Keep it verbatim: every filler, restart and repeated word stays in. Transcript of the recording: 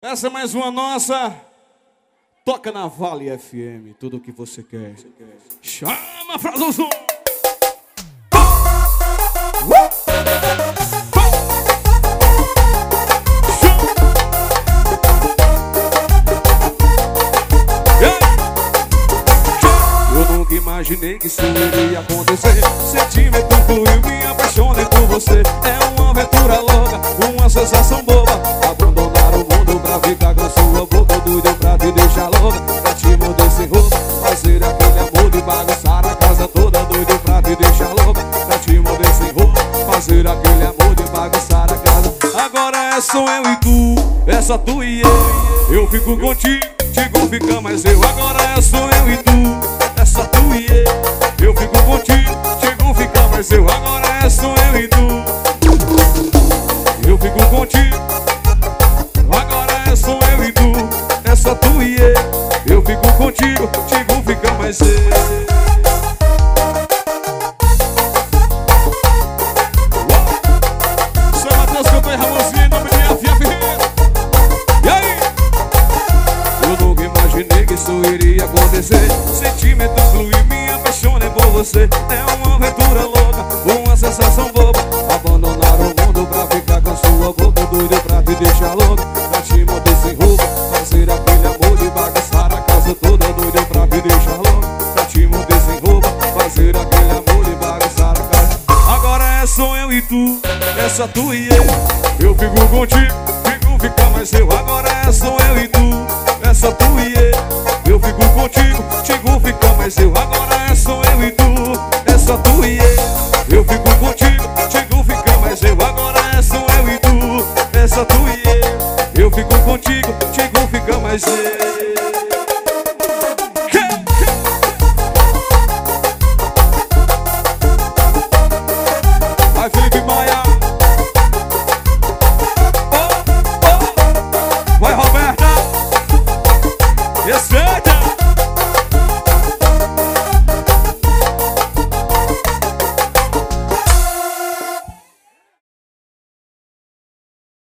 Essa é mais uma nossa. Toca na Vale F M, tudo o que você quer. Chama, Frazozão! Eu nunca imaginei que isso iria acontecer. Sentimento fluiu, me apaixonei por você. É uma aventura louca, uma sensação boba. Abandonar o mundo pra ficar com sua boca. Doido pra te deixar louca, pra te morder sem roupa. Fazer aquele amor e bagunçar a casa toda. Doido pra te deixar louca, pra te morder sem roupa. Fazer aquele amor e bagunçar a casa. Agora é só eu e tu, é só tu e eu. Eu fico contigo, contigo fica mais eu. Agora é só eu e tu, é só tu e eu. Eu fico contigo, contigo fica mais eu. Agora é só eu e tu. Eu fico contigo. Agora é só eu e tu. É só tu e eu. Eu fico contigo, contigo fica mais eu. São Mateus cantou em Ramonzinho em nome de Afia Ferreira. E aí? Eu nunca imaginei que isso iria acontecer. Sentimento fluiu, me apaixonei por você. É uma aventura louca, uma sensação boba. Abandonar o mundo pra ficar com sua boca. Doido pra te deixar louca, pra te morder sem roupa. Fazer aquele amor e bagunçar a casa toda. Doido pra te deixar louca, pra te morder sem roupa. Fazer aquele amor e bagunçar a casa. Agora é só eu e tu, é só tu e eu. Eu fico contigo, fico fica mais eu. Agora é só eu e tu, é só tu e eu. Eu fico contigo, contigo fica mais eu. Agora é só eu e tu, é só tu e eu. Eu fico contigo, contigo fica mais eu. Agora é só eu e tu, é só tu e eu. Eu fico contigo, contigo fica mais eu.